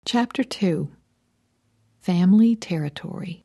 Chapter 2. Family Territory.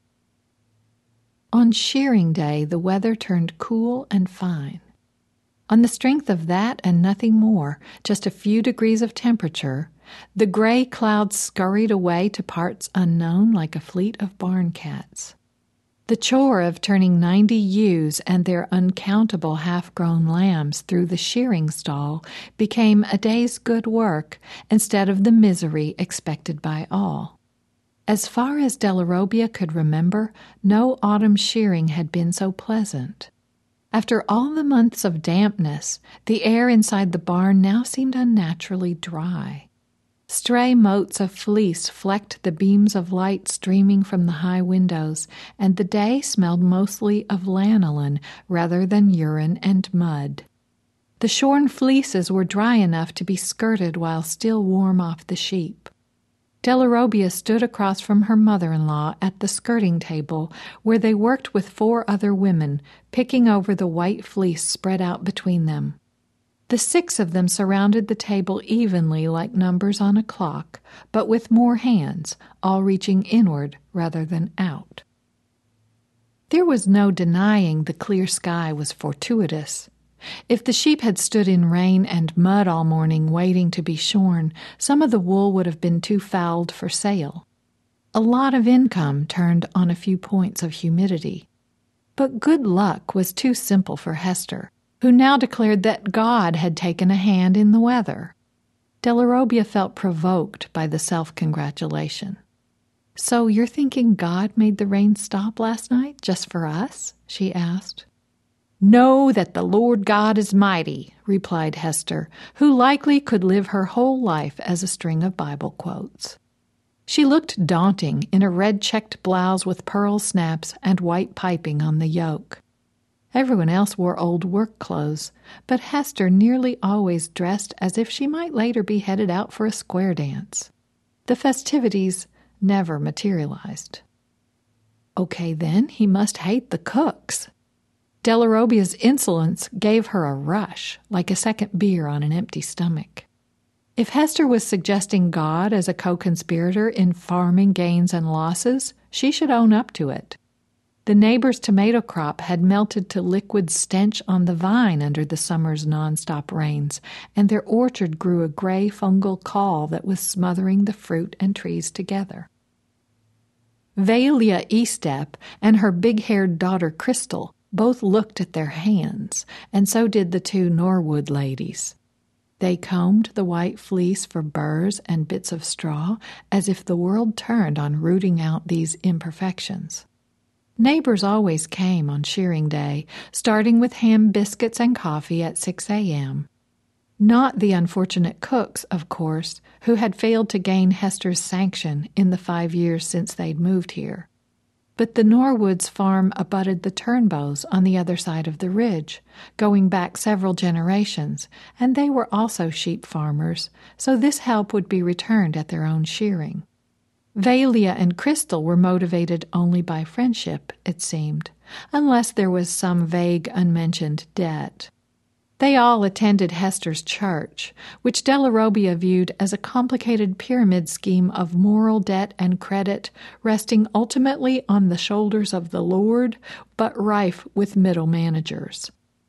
On shearing day, the weather turned cool and fine. On the strength of that and nothing more, just a few degrees of temperature, the gray clouds scurried away to parts unknown like a fleet of barn cats. The chore of turning 90 ewes and their uncountable half-grown lambs through the shearing stall became a day's good work instead of the misery expected by all. As far as Delarobia could remember, no autumn shearing had been so pleasant. After all the months of dampness, the air inside the barn now seemed unnaturally dry. Stray motes of fleece flecked the beams of light streaming from the high windows, and the day smelled mostly of lanolin rather than urine and mud. The shorn fleeces were dry enough to be skirted while still warm off the sheep. Delarobia stood across from her mother-in-law at the skirting table where they worked with 4 other women, picking over the white fleece spread out between them. The 6 of them surrounded the table evenly like numbers on a clock, but with more hands, all reaching inward rather than out. There was no denying the clear sky was fortuitous. If the sheep had stood in rain and mud all morning waiting to be shorn, some of the wool would have been too fouled for sale. A lot of income turned on a few points of humidity. But good luck was too simple for Hester, who now declared that God had taken a hand in the weather. Delarobia felt provoked by the self-congratulation. "So you're thinking God made the rain stop last night just for us?" she asked. "Know that the Lord God is mighty," replied Hester, who likely could live her whole life as a string of Bible quotes. She looked daunting in a red-checked blouse with pearl snaps and white piping on the yoke. Everyone else wore old work clothes, but Hester nearly always dressed as if she might later be headed out for a square dance. The festivities never materialized. Okay, then, he must hate the cooks. Delarobia's insolence gave her a rush, like a second beer on an empty stomach. If Hester was suggesting God as a co-conspirator in farming gains and losses, she should own up to it. The neighbor's tomato crop had melted to liquid stench on the vine under the summer's nonstop rains, and their orchard grew a gray fungal caul that was smothering the fruit and trees together. Velia Estep and her big-haired daughter Crystal both looked at their hands, and so did the 2 Norwood ladies. They combed the white fleece for burrs and bits of straw, as if the world turned on rooting out these imperfections. Neighbors always came on shearing day, starting with ham biscuits and coffee at 6 a.m. Not the unfortunate cooks, of course, who had failed to gain Hester's sanction in the 5 years since they'd moved here. But the Norwoods' farm abutted the Turnbows on the other side of the ridge, going back several generations, and they were also sheep farmers, so this help would be returned at their own shearing. Velia and Crystal were motivated only by friendship, it seemed, unless there was some vague, unmentioned debt. They all attended Hester's church, which Delarobia viewed as a complicated pyramid scheme of moral debt and credit, resting ultimately on the shoulders of the Lord, but rife with middle managers.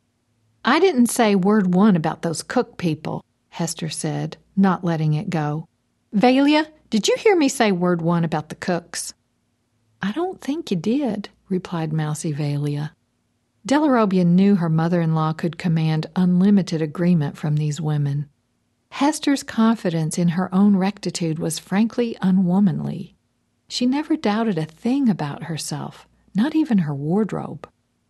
"I didn't say word one about those cook people," Hester said, not letting it go. "Velia, did you hear me say word one about the cooks?" "I don't think you did," replied mousy Velia. Delarobia knew her mother-in-law could command unlimited agreement from these women. Hester's confidence in her own rectitude was frankly unwomanly. She never doubted a thing about herself, not even her wardrobe.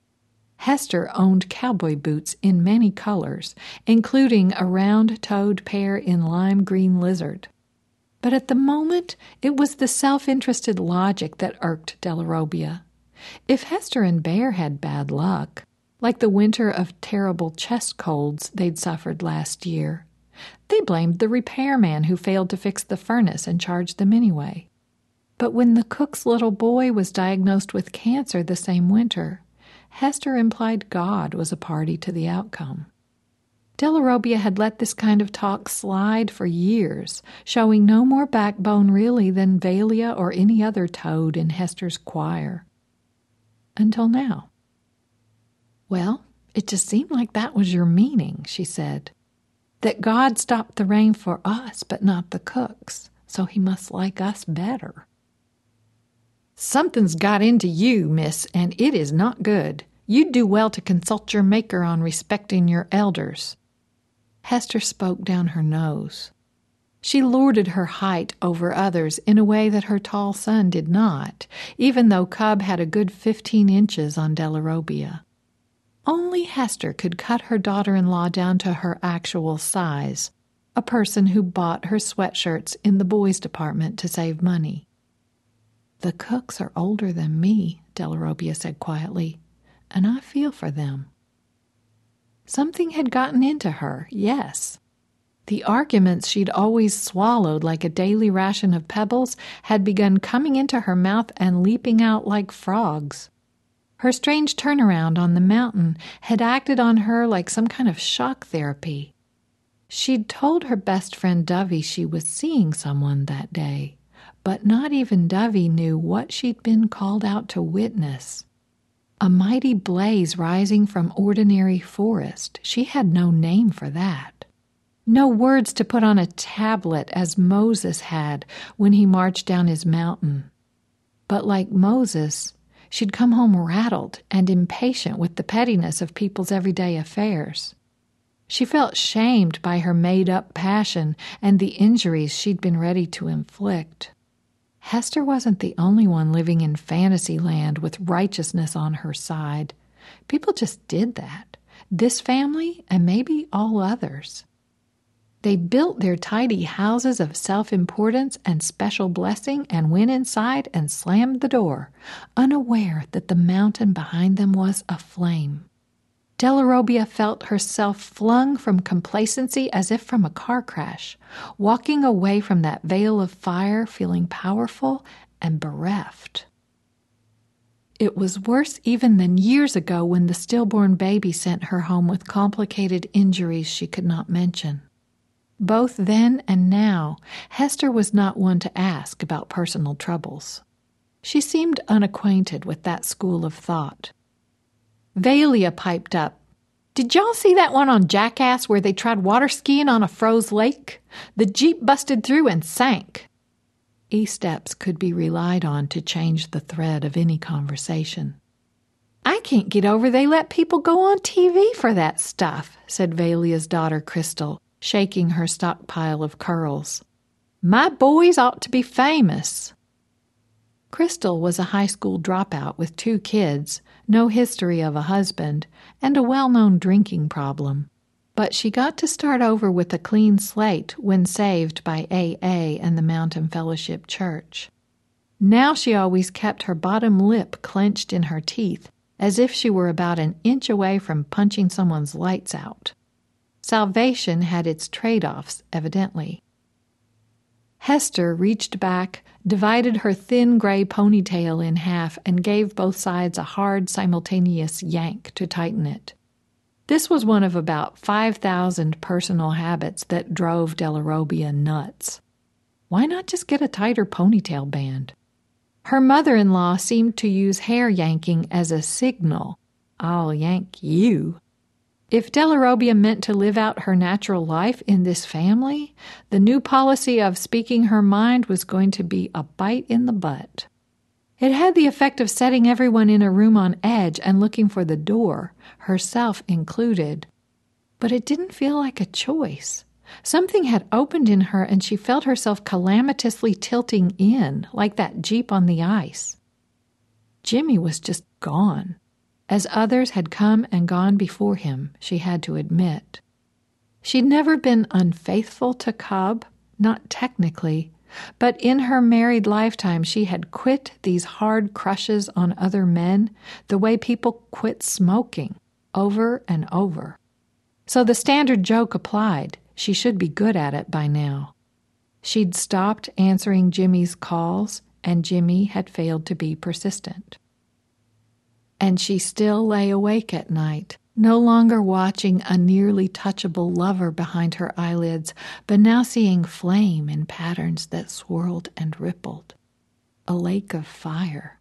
Hester owned cowboy boots in many colors, including a round-toed pair in lime green lizard. But at the moment, it was the self-interested logic that irked Delarobia. If Hester and Bear had bad luck, like the winter of terrible chest colds they'd suffered last year, they blamed the repairman who failed to fix the furnace and charged them anyway. But when the cook's little boy was diagnosed with cancer the same winter, Hester implied God was a party to the outcome. Delarobia had let this kind of talk slide for years, showing no more backbone really than Valia or any other toad in Hester's choir. Until now. "Well, it just seemed like that was your meaning," she said. "That God stopped the rain for us, but not the cooks, so he must like us better." "Something's got into you, miss, and it is not good. You'd do well to consult your Maker on respecting your elders." Hester spoke down her nose. She lorded her height over others in a way that her tall son did not, even though Cub had a good 15 inches on Delarobia. Only Hester could cut her daughter-in-law down to her actual size, a person who bought her sweatshirts in the boys' department to save money. "The cooks are older than me," Delarobia said quietly, "and I feel for them." Something had gotten into her, yes. The arguments she'd always swallowed like a daily ration of pebbles had begun coming into her mouth and leaping out like frogs. Her strange turnaround on the mountain had acted on her like some kind of shock therapy. She'd told her best friend Dovey she was seeing someone that day, but not even Dovey knew what she'd been called out to witness. A mighty blaze rising from ordinary forest. She had no name for that. No words to put on a tablet as Moses had when he marched down his mountain. But like Moses, she'd come home rattled and impatient with the pettiness of people's everyday affairs. She felt shamed by her made-up passion and the injuries she'd been ready to inflict. Hester wasn't the only one living in fantasy land with righteousness on her side. People just did that. This family and maybe all others. They built their tidy houses of self-importance and special blessing and went inside and slammed the door, unaware that the mountain behind them was aflame. Delarobia felt herself flung from complacency as if from a car crash, walking away from that veil of fire feeling powerful and bereft. It was worse even than years ago when the stillborn baby sent her home with complicated injuries she could not mention. Both then and now, Hester was not one to ask about personal troubles. She seemed unacquainted with that school of thought. Valia piped up. "Did y'all see that one on Jackass where they tried water skiing on a froze lake? The Jeep busted through and sank." E-steps could be relied on to change the thread of any conversation. "I can't get over they let people go on TV for that stuff," said Valia's daughter Crystal, shaking her stockpile of curls. "My boys ought to be famous." Crystal was a high school dropout with 2 kids, no history of a husband, and a well-known drinking problem. But she got to start over with a clean slate when saved by AA and the Mountain Fellowship Church. Now she always kept her bottom lip clenched in her teeth, as if she were about an inch away from punching someone's lights out. Salvation had its trade-offs, evidently. Hester reached back, divided her thin gray ponytail in half, and gave both sides a hard, simultaneous yank to tighten it. This was one of about 5,000 personal habits that drove Delarobia nuts. Why not just get a tighter ponytail band? Her mother-in-law seemed to use hair yanking as a signal. "I'll yank you." If Delarobia meant to live out her natural life in this family, the new policy of speaking her mind was going to be a bite in the butt. It had the effect of setting everyone in a room on edge and looking for the door, herself included. But it didn't feel like a choice. Something had opened in her and she felt herself calamitously tilting in, like that Jeep on the ice. Jimmy was just gone. As others had come and gone before him, she had to admit. She'd never been unfaithful to Cub, not technically, but in her married lifetime she had quit these hard crushes on other men the way people quit smoking, over and over. So the standard joke applied. She should be good at it by now. She'd stopped answering Jimmy's calls, and Jimmy had failed to be persistent. And she still lay awake at night, no longer watching a nearly touchable lover behind her eyelids, but now seeing flame in patterns that swirled and rippled. A lake of fire.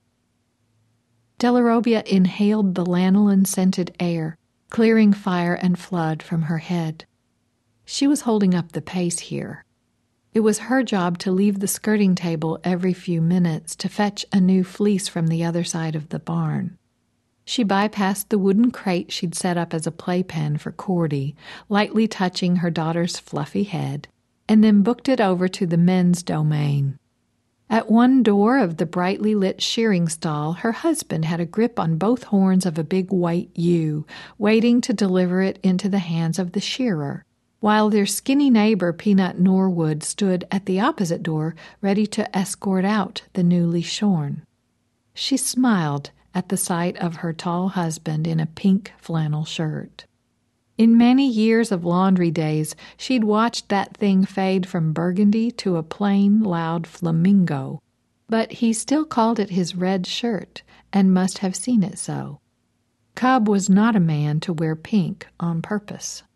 Delarobbia inhaled the lanolin-scented air, clearing fire and flood from her head. She was holding up the pace here. It was her job to leave the skirting table every few minutes to fetch a new fleece from the other side of the barn. She bypassed the wooden crate she'd set up as a playpen for Cordy, lightly touching her daughter's fluffy head, and then booked it over to the men's domain. At one door of the brightly lit shearing stall, her husband had a grip on both horns of a big white ewe, waiting to deliver it into the hands of the shearer, while their skinny neighbor Peanut Norwood stood at the opposite door, ready to escort out the newly shorn. She smiled at the sight of her tall husband in a pink flannel shirt. In many years of laundry days, she'd watched that thing fade from burgundy to a plain, loud flamingo, but he still called it his red shirt and must have seen it so. Cub was not a man to wear pink on purpose.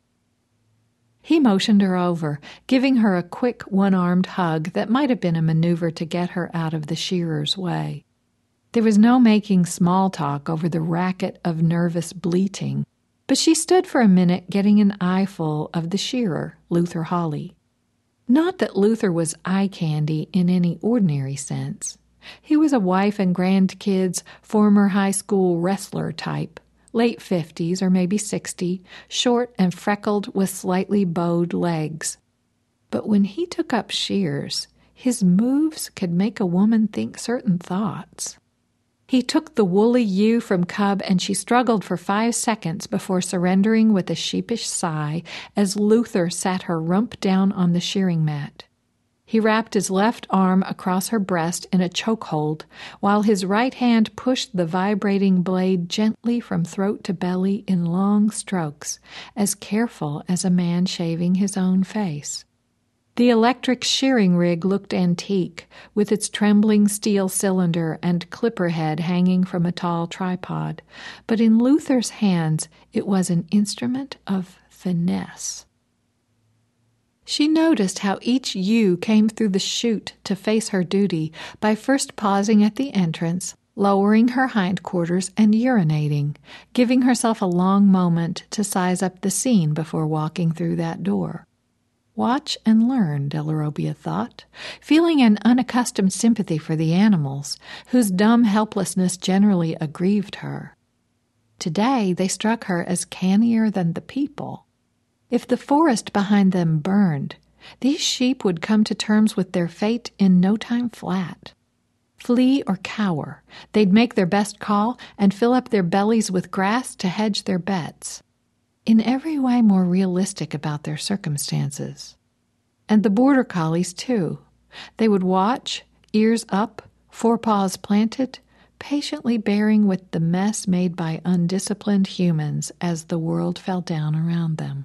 He motioned her over, giving her a quick one-armed hug that might have been a maneuver to get her out of the shearer's way. There was no making small talk over the racket of nervous bleating, but she stood for a minute getting an eyeful of the shearer, Luther Hawley. Not that Luther was eye candy in any ordinary sense. He was a wife and grandkids, former high school wrestler type, late 50s or maybe 60, short and freckled with slightly bowed legs. But when he took up shears, his moves could make a woman think certain thoughts. He took the woolly ewe from Cub, and she struggled for 5 seconds before surrendering with a sheepish sigh as Luther sat her rump down on the shearing mat. He wrapped his left arm across her breast in a chokehold, while his right hand pushed the vibrating blade gently from throat to belly in long strokes, as careful as a man shaving his own face. The electric shearing rig looked antique, with its trembling steel cylinder and clipper head hanging from a tall tripod, but in Luther's hands it was an instrument of finesse. She noticed how each ewe came through the chute to face her duty by first pausing at the entrance, lowering her hindquarters and urinating, giving herself a long moment to size up the scene before walking through that door. Watch and learn, Delarobbia thought, feeling an unaccustomed sympathy for the animals, whose dumb helplessness generally aggrieved her. Today they struck her as cannier than the people. If the forest behind them burned, these sheep would come to terms with their fate in no time flat. Flee or cower, they'd make their best call and fill up their bellies with grass to hedge their bets. In every way more realistic about their circumstances. And the border collies, too. They would watch, ears up, forepaws planted, patiently bearing with the mess made by undisciplined humans as the world fell down around them.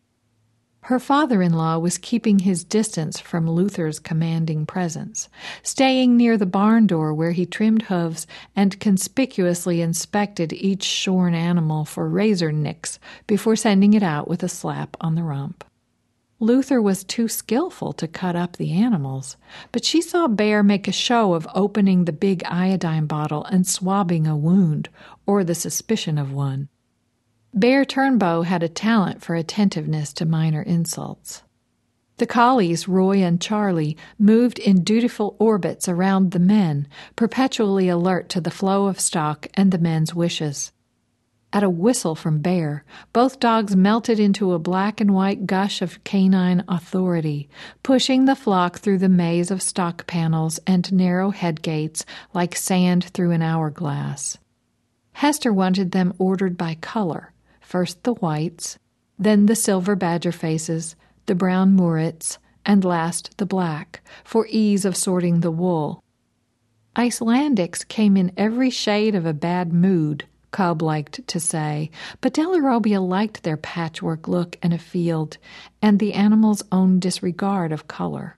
Her father-in-law was keeping his distance from Luther's commanding presence, staying near the barn door where he trimmed hooves and conspicuously inspected each shorn animal for razor nicks before sending it out with a slap on the rump. Luther was too skillful to cut up the animals, but she saw Bear make a show of opening the big iodine bottle and swabbing a wound, or the suspicion of one. Bear Turnbow had a talent for attentiveness to minor insults. The collies, Roy and Charlie, moved in dutiful orbits around the men, perpetually alert to the flow of stock and the men's wishes. At a whistle from Bear, both dogs melted into a black and white gush of canine authority, pushing the flock through the maze of stock panels and narrow head gates like sand through an hourglass. Hester wanted them ordered by color, first the whites, then the silver badger faces, the brown murrets, and last the black, for ease of sorting the wool. Icelandics came in every shade of a bad mood, Cub liked to say, but Delarobbia liked their patchwork look and a field, and the animal's own disregard of color.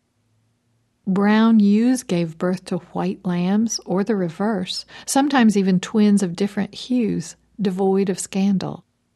Brown ewes gave birth to white lambs, or the reverse, sometimes even twins of different hues, devoid of scandal.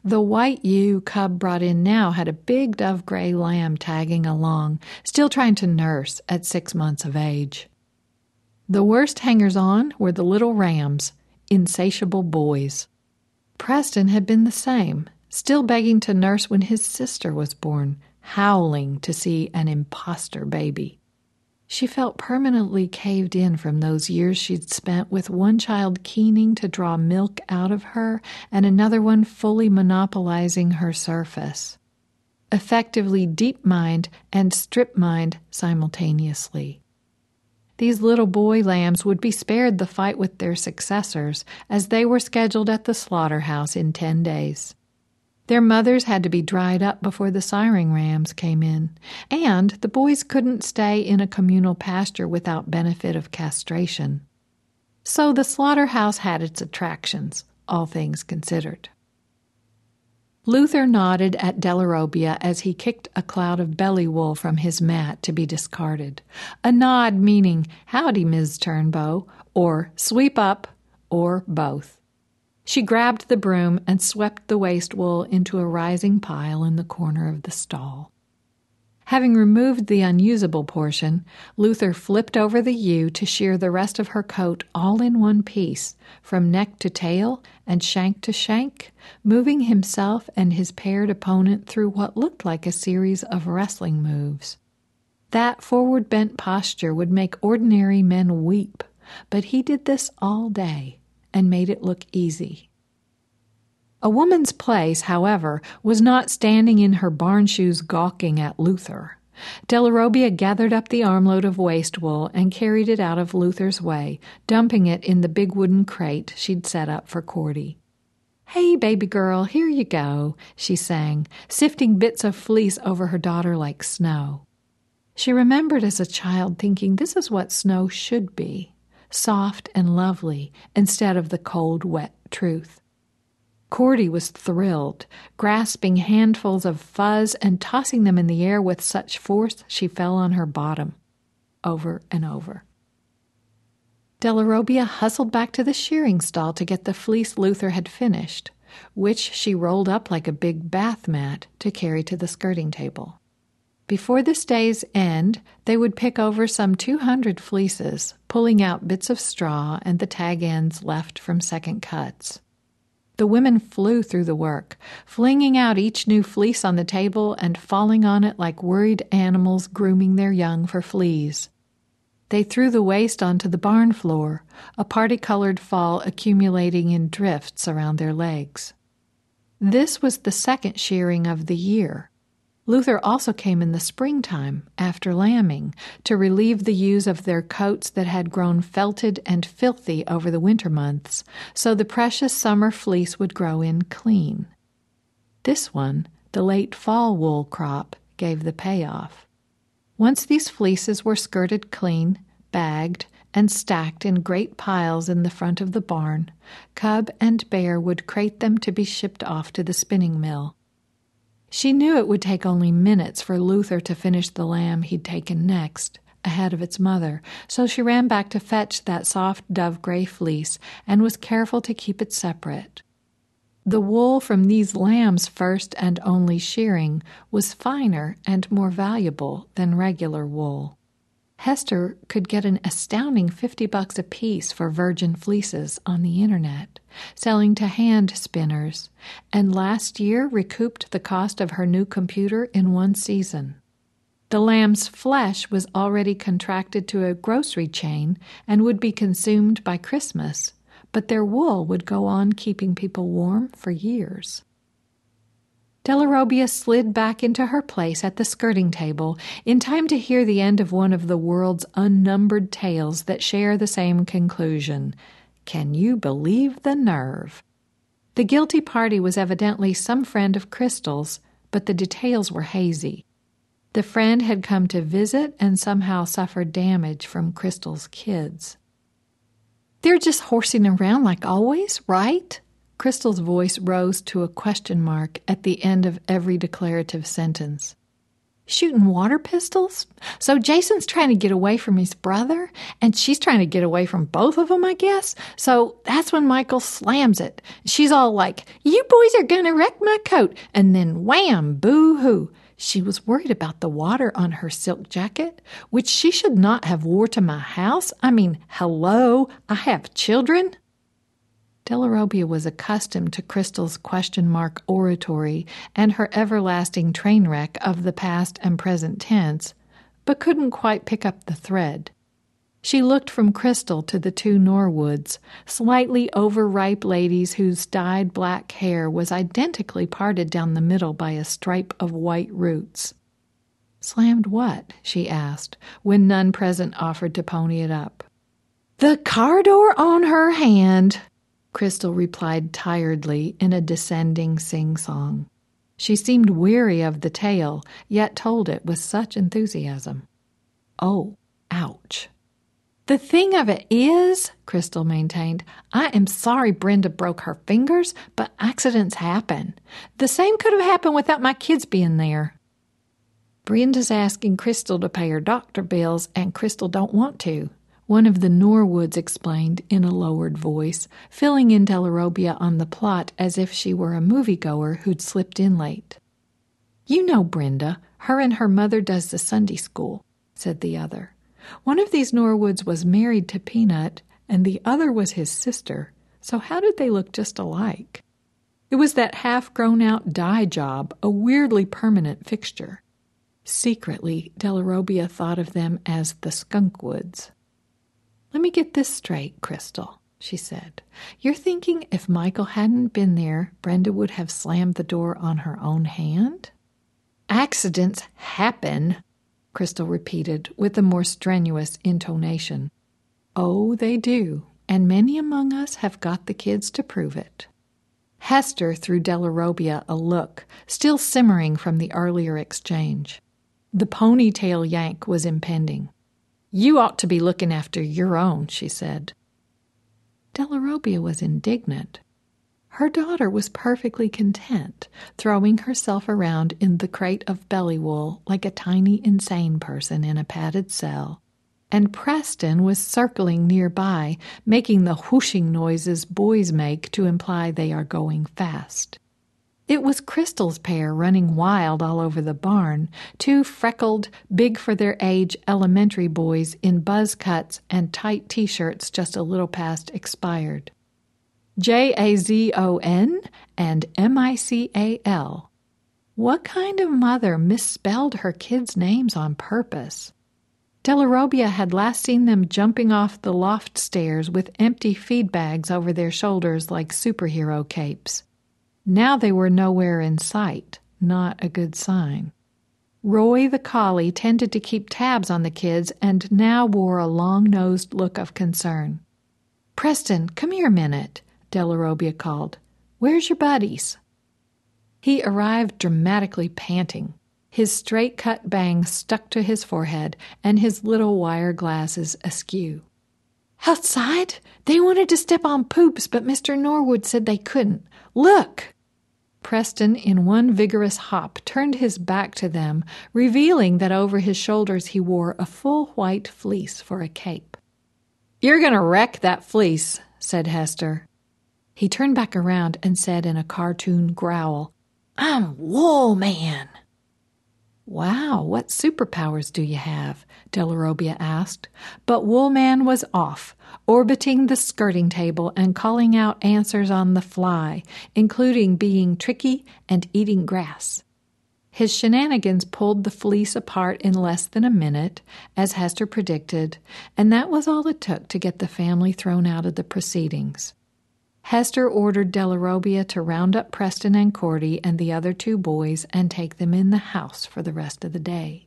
The white ewe Cub brought in now had a big dove-gray lamb tagging along, still trying to nurse at 6 months of age. The worst hangers-on were the little rams, insatiable boys. Preston had been the same, still begging to nurse when his sister was born, howling to see an imposter baby. She felt permanently caved in from those years she'd spent with one child keening to draw milk out of her and another one fully monopolizing her surface. Effectively deep-mined and strip-mined simultaneously. These little boy lambs would be spared the fight with their successors, as they were scheduled at the slaughterhouse in 10 days. Their mothers had to be dried up before the siring rams came in, and the boys couldn't stay in a communal pasture without benefit of castration. So the slaughterhouse had its attractions, all things considered. Luther nodded at Delarobia as he kicked a cloud of belly wool from his mat to be discarded, a nod meaning, "Howdy, Ms. Turnbow," or "Sweep up," or both. She grabbed the broom and swept the waste wool into a rising pile in the corner of the stall. Having removed the unusable portion, Luther flipped over the ewe to shear the rest of her coat all in one piece, from neck to tail and shank to shank, moving himself and his paired opponent through what looked like a series of wrestling moves. That forward-bent posture would make ordinary men weep, but he did this all day and made it look easy. A woman's place, however, was not standing in her barn shoes gawking at Luther. Delarobia gathered up the armload of waste wool and carried it out of Luther's way, dumping it in the big wooden crate she'd set up for Cordy. "Hey, baby girl, here you go," she sang, sifting bits of fleece over her daughter like snow. She remembered as a child thinking this is what snow should be, soft and lovely, instead of the cold, wet truth. Cordy was thrilled, grasping handfuls of fuzz and tossing them in the air with such force she fell on her bottom, over and over. Delarobia hustled back to the shearing stall to get the fleece Luther had finished, which she rolled up like a big bath mat to carry to the skirting table. Before this day's end, they would pick over some 200 fleeces, pulling out bits of straw and the tag ends left from second cuts. The women flew through the work, flinging out each new fleece on the table and falling on it like worried animals grooming their young for fleas. They threw the waste onto the barn floor, a party-colored fall accumulating in drifts around their legs. This was the second shearing of the year. Luther also came in the springtime, after lambing, to relieve the ewes of their coats that had grown felted and filthy over the winter months, so the precious summer fleece would grow in clean. This one, the late fall wool crop, gave the payoff. Once these fleeces were skirted clean, bagged, and stacked in great piles in the front of the barn, Cub and Bear would crate them to be shipped off to the spinning mill. She knew it would take only minutes for Luther to finish the lamb he'd taken next, ahead of its mother, so she ran back to fetch that soft dove-gray fleece and was careful to keep it separate. The wool from these lambs' first and only shearing was finer and more valuable than regular wool. Hester could get an astounding $50 apiece for virgin fleeces on the internet, selling to hand spinners, and last year recouped the cost of her new computer in one season. The lamb's flesh was already contracted to a grocery chain and would be consumed by Christmas, but their wool would go on keeping people warm for years. Delarobia slid back into her place at the skirting table in time to hear the end of one of the world's unnumbered tales that share the same conclusion. Can you believe the nerve? The guilty party was evidently some friend of Crystal's, but the details were hazy. The friend had come to visit and somehow suffered damage from Crystal's kids. "They're just horsing around like always, right?" Crystal's voice rose to a question mark at the end of every declarative sentence. Shooting water pistols? So Jason's trying to get away from his brother, and she's trying to get away from both of them, I guess. So that's when Michael slams it. She's all like, "You boys are going to wreck my coat." And then wham, boo-hoo. She was worried about the water on her silk jacket, which she should not have wore to my house. I mean, hello, I have children. Della Robbia was accustomed to Crystal's question mark oratory and her everlasting train wreck of the past and present tense, but couldn't quite pick up the thread. She looked from Crystal to the two Norwoods, slightly overripe ladies whose dyed black hair was identically parted down the middle by a stripe of white roots. "Slammed what?" she asked, when none present offered to pony it up. "The car door on her hand," Crystal replied tiredly in a descending sing-song. She seemed weary of the tale, yet told it with such enthusiasm. "Oh, ouch." "The thing of it is," Crystal maintained, "I am sorry Brenda broke her fingers, but accidents happen. The same could have happened without my kids being there." "Brenda's asking Crystal to pay her doctor bills, and Crystal don't want to," one of the Norwoods explained in a lowered voice, filling in Della Robbia on the plot as if she were a moviegoer who'd slipped in late. "You know Brenda. Her and her mother does the Sunday school," said the other. One of these Norwoods was married to Peanut, and the other was his sister, so how did they look just alike? It was that half-grown-out dye job, a weirdly permanent fixture. Secretly, Della Robbia thought of them as the Skunkwoods. "Let me get this straight, Crystal," she said. "You're thinking if Michael hadn't been there, Brenda would have slammed the door on her own hand?" "Accidents happen," Crystal repeated with a more strenuous intonation. "Oh, they do, and many among us have got the kids to prove it." Hester threw Della Robbia a look, still simmering from the earlier exchange. The ponytail yank was impending. "You ought to be looking after your own," she said. Della Robbia was indignant. Her daughter was perfectly content, throwing herself around in the crate of belly wool like a tiny insane person in a padded cell, and Preston was circling nearby, making the whooshing noises boys make to imply they are going fast. It was Crystal's pair running wild all over the barn, two freckled, big for their age elementary boys in buzz cuts and tight T-shirts just a little past expired. Jazon and Mical. What kind of mother misspelled her kids' names on purpose? Della Robbia had last seen them jumping off the loft stairs with empty feed bags over their shoulders like superhero capes. Now they were nowhere in sight, not a good sign. Roy the collie tended to keep tabs on the kids and now wore a long-nosed look of concern. "Preston, come here a minute," Della Robbia called. "Where's your buddies?" He arrived dramatically panting, his straight-cut bangs stuck to his forehead and his little wire glasses askew. "Outside? They wanted to step on Poops, but Mr. Norwood said they couldn't. Look!" Preston, in one vigorous hop, turned his back to them, revealing that over his shoulders he wore a full white fleece for a cape. "You're going to wreck that fleece," said Hester. He turned back around and said in a cartoon growl, "I'm Wool Man." "Wow, what superpowers do you have?" Della Robbia asked. But Wool Man was off, orbiting the skirting table and calling out answers on the fly, including being tricky and eating grass. His shenanigans pulled the fleece apart in less than a minute, as Hester predicted, and that was all it took to get the family thrown out of the proceedings. Hester ordered Della Robbia to round up Preston and Cordy and the other two boys and take them in the house for the rest of the day.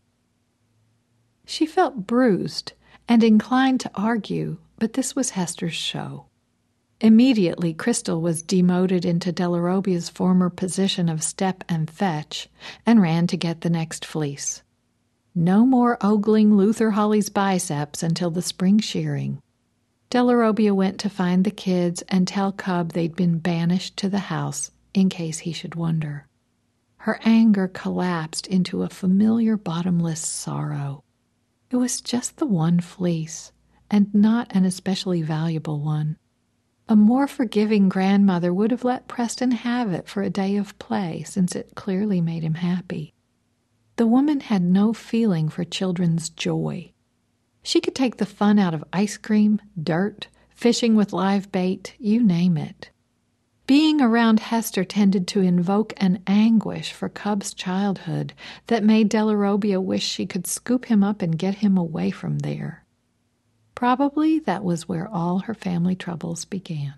She felt bruised and inclined to argue, but this was Hester's show. Immediately, Crystal was demoted into Della Robbia's former position of step and fetch and ran to get the next fleece. No more ogling Luther Holly's biceps until the spring shearing. Della Robbia went to find the kids and tell Cub they'd been banished to the house in case he should wonder. Her anger collapsed into a familiar bottomless sorrow. It was just the one fleece, and not an especially valuable one. A more forgiving grandmother would have let Preston have it for a day of play, since it clearly made him happy. The woman had no feeling for children's joy. She could take the fun out of ice cream, dirt, fishing with live bait, you name it. Being around Hester tended to invoke an anguish for Cub's childhood that made Della Robbia wish she could scoop him up and get him away from there. Probably that was where all her family troubles began.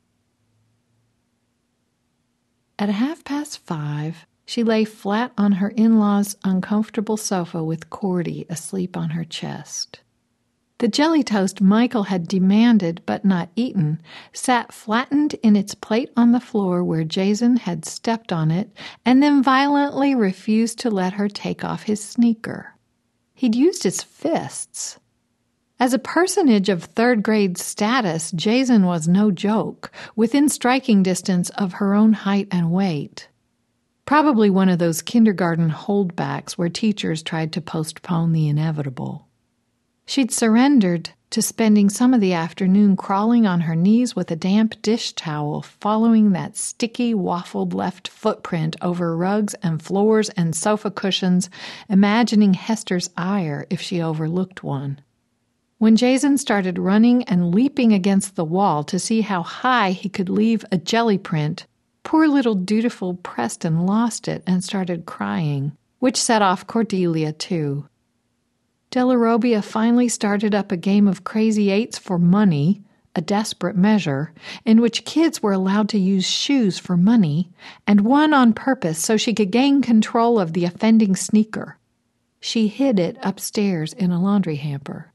At 5:30, she lay flat on her in-laws' uncomfortable sofa with Cordy asleep on her chest. The jelly toast Michael had demanded but not eaten sat flattened in its plate on the floor where Jason had stepped on it and then violently refused to let her take off his sneaker. He'd used his fists. As a personage of third-grade status, Jason was no joke, within striking distance of her own height and weight. Probably one of those kindergarten holdbacks where teachers tried to postpone the inevitable. She'd surrendered to spending some of the afternoon crawling on her knees with a damp dish towel, following that sticky, waffled left footprint over rugs and floors and sofa cushions, imagining Hester's ire if she overlooked one. When Jason started running and leaping against the wall to see how high he could leave a jelly print, poor little dutiful Preston lost it and started crying, which set off Cordelia too. Della Robbia finally started up a game of Crazy Eights for money, a desperate measure, in which kids were allowed to use shoes for money, and won on purpose so she could gain control of the offending sneaker. She hid it upstairs in a laundry hamper.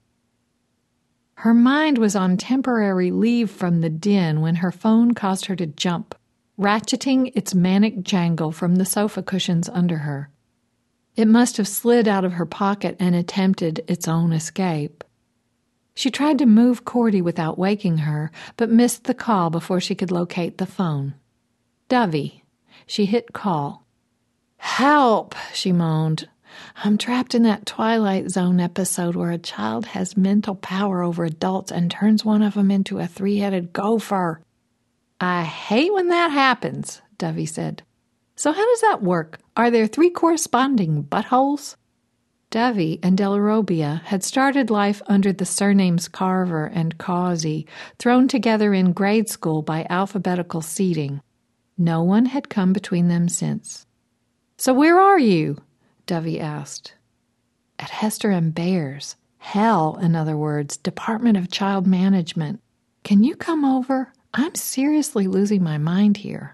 Her mind was on temporary leave from the din when her phone caused her to jump, ratcheting its manic jangle from the sofa cushions under her. It must have slid out of her pocket and attempted its own escape. She tried to move Cordy without waking her, but missed the call before she could locate the phone. Dovey. She hit call. "Help," she moaned. "I'm trapped in that Twilight Zone episode where a child has mental power over adults and turns one of them into a three-headed gopher." "I hate when that happens," Dovey said. "So how does that work? Are there 3 corresponding buttholes?" Dovey and Della Robbia had started life under the surnames Carver and Causey, thrown together in grade school by alphabetical seating. No one had come between them since. "So where are you?" Dovey asked. "At Hester and Bear's. Hell, in other words, Department of Child Management. Can you come over? I'm seriously losing my mind here."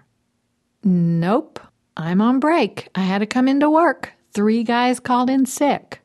"Nope. I'm on break. I had to come into work. 3 guys called in sick."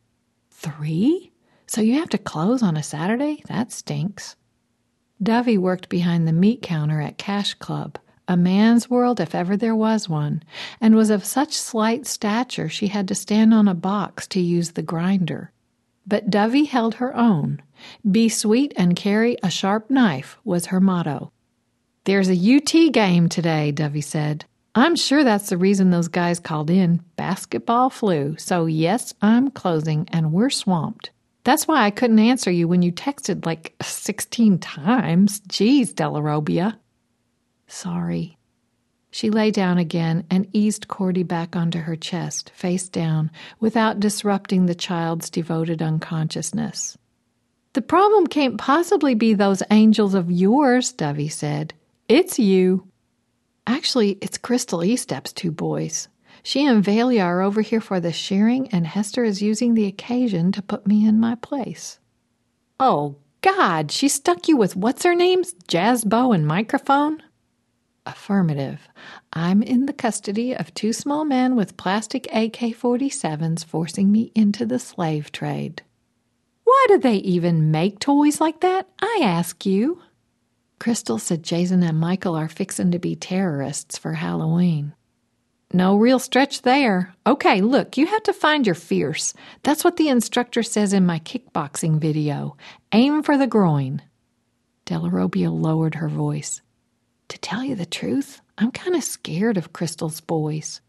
3? So you have to close on a Saturday? That stinks. Dovey worked behind the meat counter at Cash Club, a man's world if ever there was one, and was of such slight stature she had to stand on a box to use the grinder. But Dovey held her own. Be sweet and carry a sharp knife was her motto. "There's a UT game today," Dovey said. "I'm sure that's the reason those guys called in. Basketball flu. So yes, I'm closing and we're swamped. That's why I couldn't answer you when you texted like 16 times. Geez, Della Robbia." "Sorry." She lay down again and eased Cordy back onto her chest, face down, without disrupting the child's devoted unconsciousness. "The problem can't possibly be those angels of yours," Dovey said. "It's you." "Actually, it's Crystal Estep's 2 boys. She and Valia are over here for the shearing, and Hester is using the occasion to put me in my place." "Oh, God, she stuck you with what's-her-names, jazz bow and microphone?" "Affirmative. I'm in the custody of 2 small men with plastic AK-47s forcing me into the slave trade." "Why do they even make toys like that, I ask you?" "Crystal said Jason and Michael are fixin' to be terrorists for Halloween." "No real stretch there. Okay, look, you have to find your fierce. That's what the instructor says in my kickboxing video. Aim for the groin." Della Robbia lowered her voice. "To tell you the truth, I'm kind of scared of Crystal's boys."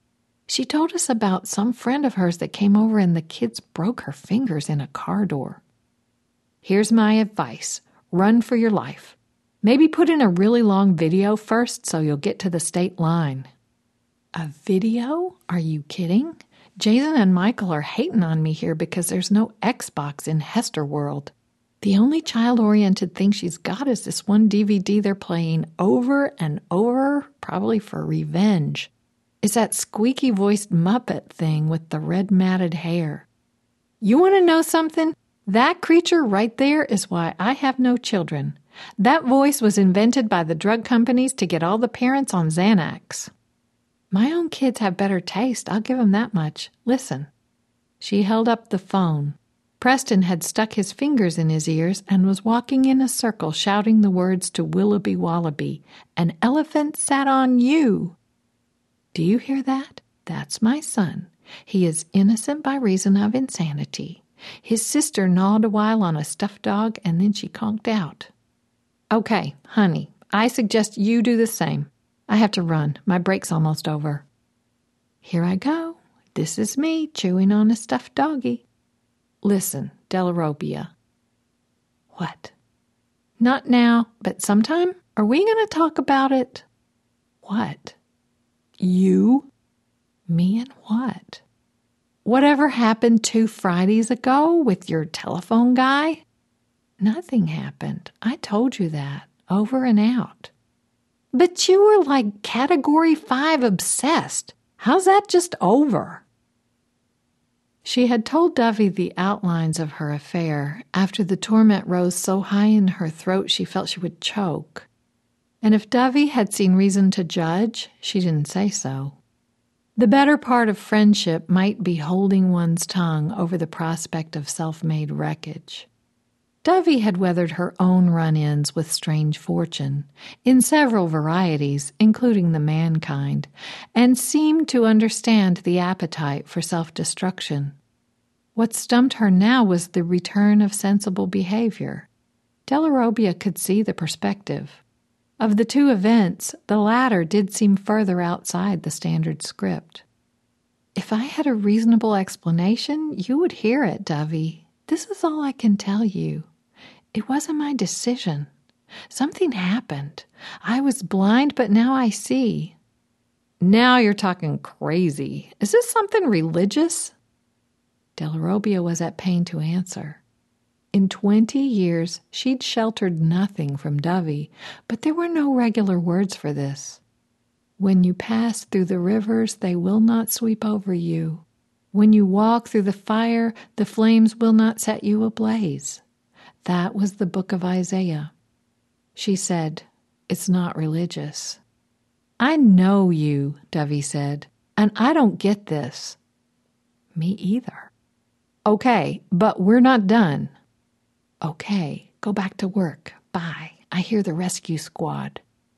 She told us about some friend of hers that came over and the kids broke her fingers in a car door. Here's my advice. Run for your life. Maybe put in a really long video first so you'll get to the state line. A video? Are you kidding? Jason and Michael are hating on me here because there's no Xbox in Hester World. The only child-oriented thing she's got is this one DVD they're playing over and over, probably for revenge. It's that squeaky-voiced Muppet thing with the red matted hair. You want to know something? That creature right there is why I have no children. That voice was invented by the drug companies to get all the parents on Xanax. My own kids have better taste, I'll give them that much. Listen. She held up the phone. Preston had stuck his fingers in his ears and was walking in a circle shouting the words to Willoughby Wallaby. An elephant sat on you. Do you hear that? That's my son. He is innocent by reason of insanity. His sister gnawed a while on a stuffed dog and then she conked out. Okay, honey, I suggest you do the same. I have to run. My break's almost over. Here I go. This is me chewing on a stuffed doggy. Listen, Delarobia. What? Not now, but sometime? Are we going to talk about it? What? You? Me and what? Whatever happened 2 Fridays ago with your telephone guy? Nothing happened. I told you that. Over and out. But you were like Category 5 obsessed. How's that just over? She had told Dovey the outlines of her affair after the torment rose so high in her throat she felt she would choke. And if Dovey had seen reason to judge, she didn't say so. The better part of friendship might be holding one's tongue over the prospect of self-made wreckage. Dovey had weathered her own run-ins with strange fortune, in several varieties, including the mankind, and seemed to understand the appetite for self-destruction. What stumped her now was the return of sensible behavior. Delarobia could see the perspective. Of the 2 events, the latter did seem further outside the standard script. If I had a reasonable explanation, you would hear it, Dovey. This is all I can tell you. It wasn't my decision. Something happened. I was blind, but now I see. Now you're talking crazy. Is this something religious? Delarobia was at pain to answer. In 20 years, she'd sheltered nothing from Dovey, but there were no regular words for this. When you pass through the rivers, they will not sweep over you. When you walk through the fire, the flames will not set you ablaze. That was the book of Isaiah. She said, It's not religious. I know you, Dovey said, and I don't get this. Me either. Okay, but we're not done. Okay, go back to work. Bye. I hear the rescue squad.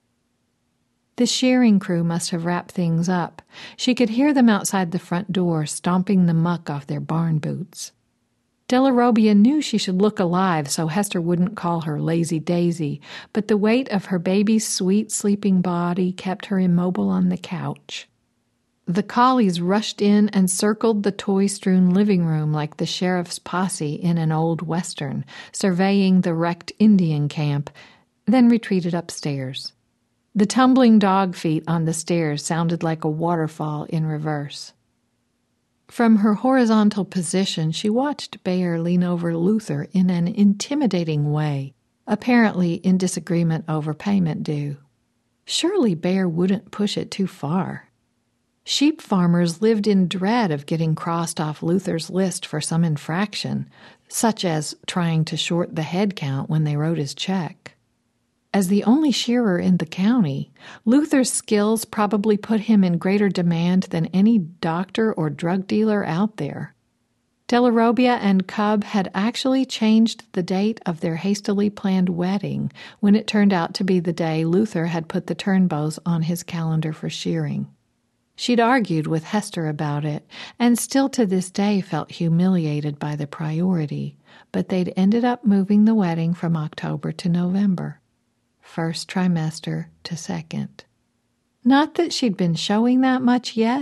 The shearing crew must have wrapped things up. She could hear them outside the front door, stomping the muck off their barn boots. Delarobia knew she should look alive so Hester wouldn't call her Lazy Daisy, but the weight of her baby's sweet sleeping body kept her immobile on the couch. The collies rushed in and circled the toy-strewn living room like the sheriff's posse in an old western, surveying the wrecked Indian camp, then retreated upstairs. The tumbling dog feet on the stairs sounded like a waterfall in reverse. From her horizontal position, she watched Bear lean over Luther in an intimidating way, apparently in disagreement over payment due. Surely Bear wouldn't push it too far. Sheep farmers lived in dread of getting crossed off Luther's list for some infraction, such as trying to short the head count when they wrote his check. As the only shearer in the county, Luther's skills probably put him in greater demand than any doctor or drug dealer out there. Delarobia and Cub had actually changed the date of their hastily planned wedding when it turned out to be the day Luther had put the Turnbows on his calendar for shearing. She'd argued with Hester about it, and still to this day felt humiliated by the priority, but they'd ended up moving the wedding from October to November. First trimester to second. Not that she'd been showing that much yet.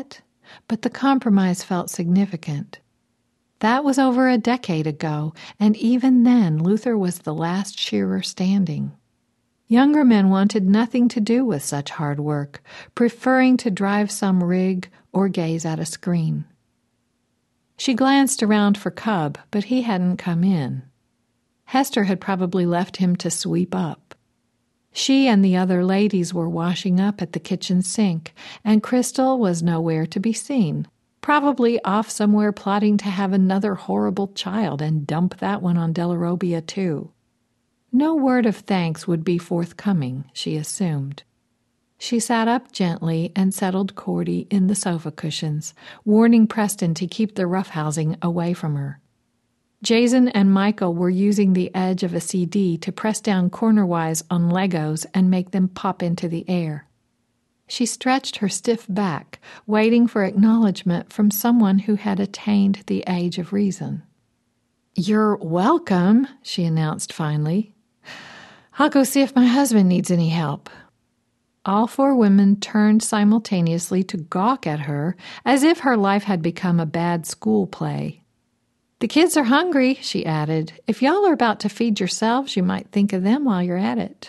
but the compromise felt significant. That was over a decade ago, and even then Luther was the last shearer standing. Younger men wanted nothing to do with such hard work, preferring to drive some rig or gaze at a screen. She glanced around for Cub, but he hadn't come in. Hester had probably left him to sweep up. She and the other ladies were washing up at the kitchen sink, and Crystal was nowhere to be seen, probably off somewhere plotting to have another horrible child and dump that one on Delarobia too. No word of thanks would be forthcoming, she assumed. She sat up gently and settled Cordy in the sofa cushions, warning Preston to keep the roughhousing away from her. Jason and Michael were using the edge of a CD to press down cornerwise on Legos and make them pop into the air. She stretched her stiff back, waiting for acknowledgement from someone who had attained the age of reason. "You're welcome," she announced finally. "I'll go see if my husband needs any help." All four women turned simultaneously to gawk at her, as if her life had become a bad school play. "The kids are hungry," she added. "If y'all are about to feed yourselves, you might think of them while you're at it."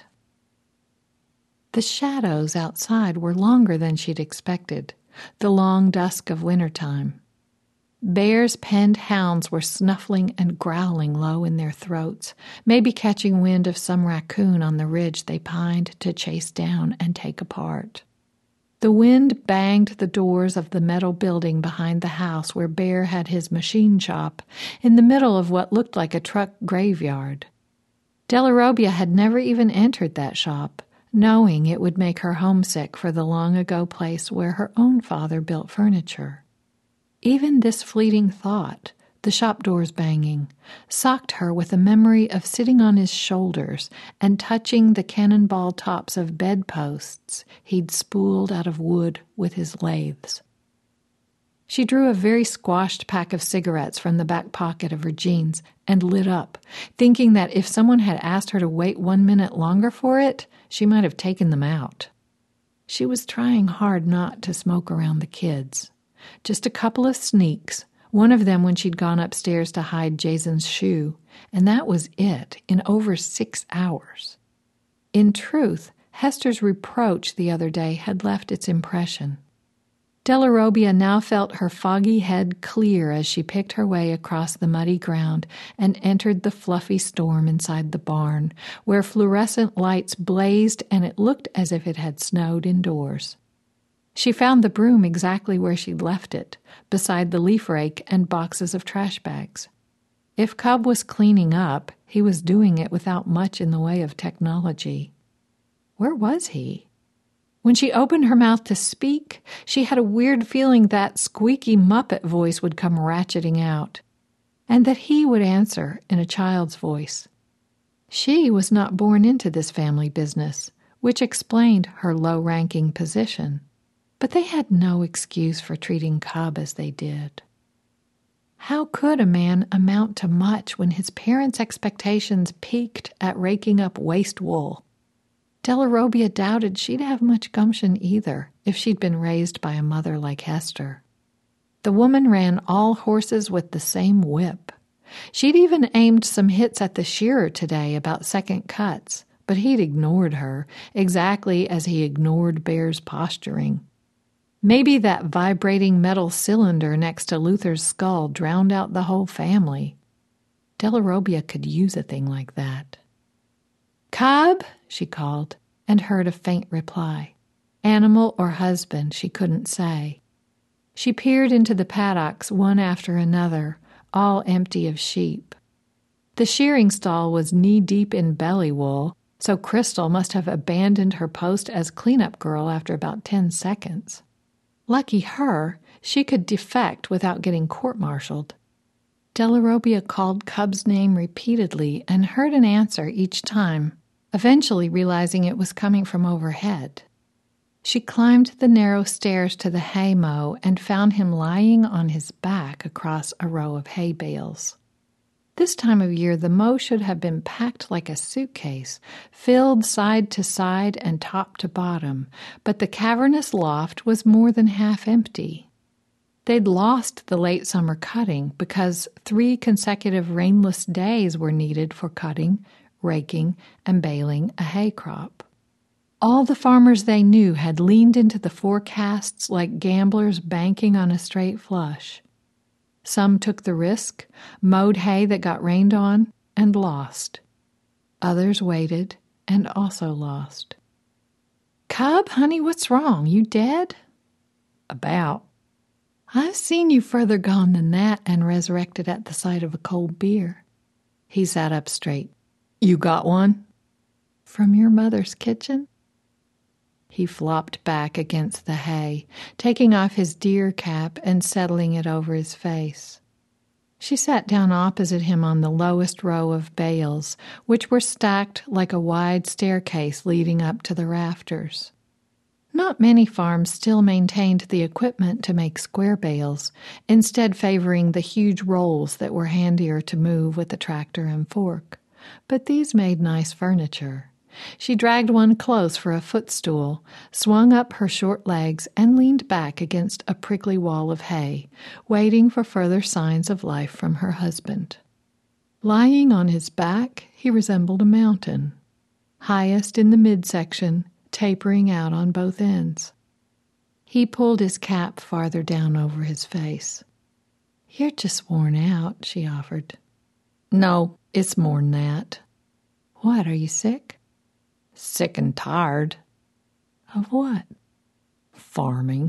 The shadows outside were longer than she'd expected, the long dusk of wintertime. Bears' penned hounds were snuffling and growling low in their throats, maybe catching wind of some raccoon on the ridge they pined to chase down and take apart. The wind banged the doors of the metal building behind the house where Bear had his machine shop, in the middle of what looked like a truck graveyard. Delarobia had never even entered that shop, knowing it would make her homesick for the long-ago place where her own father built furniture. Even this fleeting thought, the shop doors banging, socked her with a memory of sitting on his shoulders and touching the cannonball tops of bedposts he'd spooled out of wood with his lathes. She drew a very squashed pack of cigarettes from the back pocket of her jeans and lit up, thinking that if someone had asked her to wait 1 minute longer for it, she might have taken them out. She was trying hard not to smoke around the kids. Just a couple of sneaks, one of them when she'd gone upstairs to hide Jason's shoe, and that was it in over 6 hours. In truth, Hester's reproach the other day had left its impression. Delarobia now felt her foggy head clear as she picked her way across the muddy ground and entered the fluffy storm inside the barn, where fluorescent lights blazed and it looked as if it had snowed indoors. She found the broom exactly where she'd left it, beside the leaf rake and boxes of trash bags. If Cub was cleaning up, he was doing it without much in the way of technology. Where was he? When she opened her mouth to speak, she had a weird feeling that squeaky Muppet voice would come ratcheting out, and that he would answer in a child's voice. She was not born into this family business, which explained her low-ranking position. But they had no excuse for treating Cub as they did. How could a man amount to much when his parents' expectations peaked at raking up waste wool? Delarobia doubted she'd have much gumption either if she'd been raised by a mother like Hester. The woman ran all horses with the same whip. She'd even aimed some hits at the shearer today about second cuts, but he'd ignored her, exactly as he ignored Bear's posturing. Maybe that vibrating metal cylinder next to Luther's skull drowned out the whole family. Delarobia could use a thing like that. "Cub," she called, and heard a faint reply. Animal or husband, she couldn't say. She peered into the paddocks one after another, all empty of sheep. The shearing stall was knee-deep in belly wool, so Crystal must have abandoned her post as cleanup girl after about 10 seconds. Lucky her, she could defect without getting court-martialed. Delarobia called Cub's name repeatedly and heard an answer each time, eventually realizing it was coming from overhead. She climbed the narrow stairs to the hay mow and found him lying on his back across a row of hay bales. This time of year, the mow should have been packed like a suitcase, filled side to side and top to bottom, but the cavernous loft was more than half empty. They'd lost the late summer cutting because 3 consecutive rainless days were needed for cutting, raking, and baling a hay crop. All the farmers they knew had leaned into the forecasts like gamblers banking on a straight flush. Some took the risk, mowed hay that got rained on, and lost. Others waited and also lost. "Cub, honey, what's wrong? You dead?" "About." "I've seen you further gone than that and resurrected at the sight of a cold beer." He sat up straight. "You got one?" "From your mother's kitchen?" He flopped back against the hay, taking off his deer cap and settling it over his face. She sat down opposite him on the lowest row of bales, which were stacked like a wide staircase leading up to the rafters. Not many farms still maintained the equipment to make square bales, instead favoring the huge rolls that were handier to move with a tractor and fork. But these made nice furniture. She dragged one close for a footstool, swung up her short legs, and leaned back against a prickly wall of hay, waiting for further signs of life from her husband. Lying on his back, he resembled a mountain, highest in the midsection, tapering out on both ends. He pulled his cap farther down over his face. "You're just worn out," she offered. "No, it's more'n that." "What, are you sick?" "Sick and tired." "Of what?" "Farming."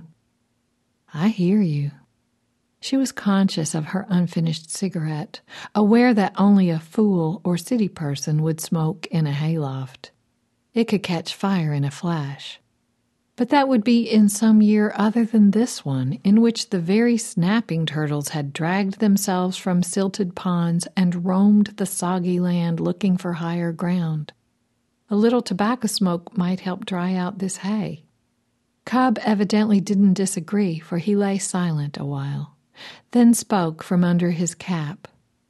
"I hear you." She was conscious of her unfinished cigarette, aware that only a fool or city person would smoke in a hayloft. It could catch fire in a flash. But that would be in some year other than this one, in which the very snapping turtles had dragged themselves from silted ponds and roamed the soggy land looking for higher ground. A little tobacco smoke might help dry out this hay. Cub evidently didn't disagree, for he lay silent a while, then spoke from under his cap.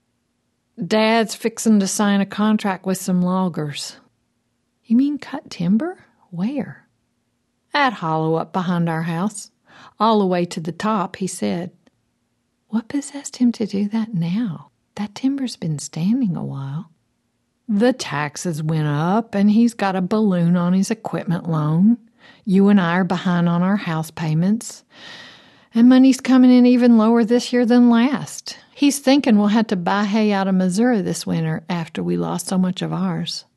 "Dad's fixin' to sign a contract with some loggers." "You mean cut timber? Where?" "At hollow up behind our house. All the way to the top," he said. "What possessed him to do that now? That timber's been standing a while." "The taxes went up, and he's got a balloon on his equipment loan. You and I are behind on our house payments, and money's coming in even lower this year than last. He's thinking we'll have to buy hay out of Missouri this winter after we lost so much of ours."